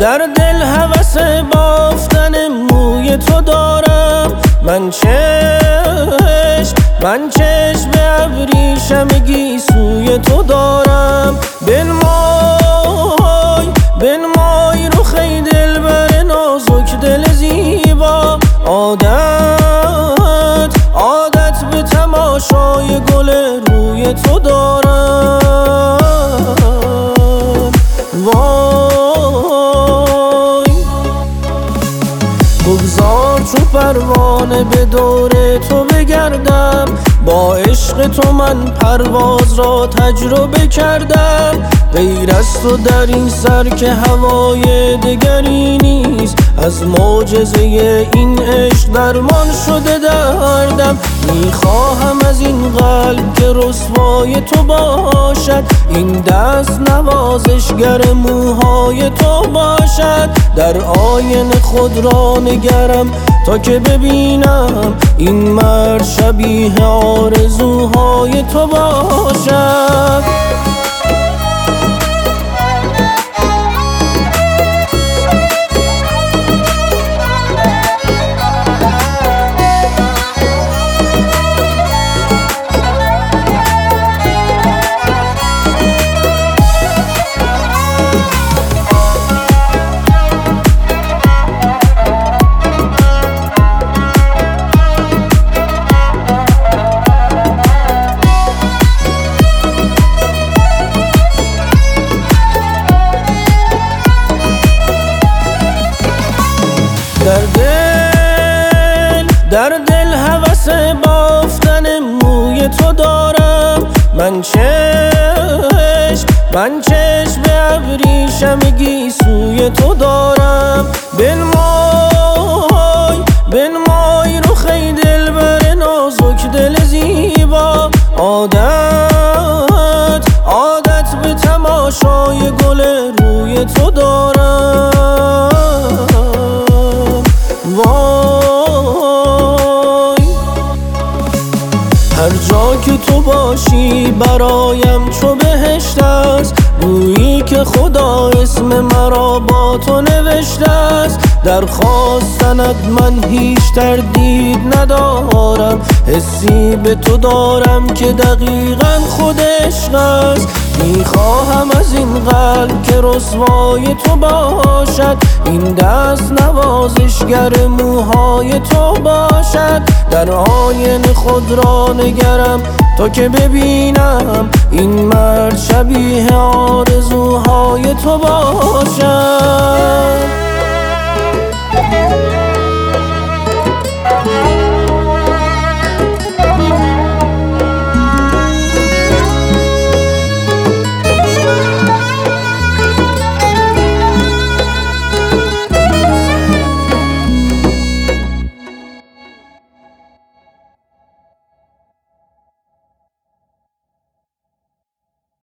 در دل هوس بافتن موی تو دارم. من چشم به ابریشم سوی تو دارم. بنمای رخ دلبر نازک دل زیبا. عادت به تماشای گل روی تو دارم. وای بگذار چو پروانه به دور تو بگردم. با عشق تو من پرواز را تجربه کردم. غیر از تو در این سر که هوای دگری نیست. از معجزه این عشق درمان شده دردم. میخواهم از این قلب که رسوای تو باشد. این دست نوازشگر موهای تو باشد. در آینه خود را نگرم تا که ببینم این مرد شبیه آرزوهای تو باشد. در دل هوس بافتن موی تو دارم. من چشم به ابریشم سوی تو دارم. بنمای رخ دلبر نازک دل زیبا. عادت به تماشای گل روی تو دارم. هر جا که تو باشی برایم چو بهشت است. گویی که خدا اسم مرا با تو نوشته است. در خواستنت من هیچ تردید ندارم. حسی به تو دارم که دقیقاً خود عشق است. میخواهم از این قلب که رسوای تو باشد. این دست نوازشگر موهای تو باشد. در آینه خود را نگرم تا که ببینم این مرد شبیه آرزوهای تو باشد.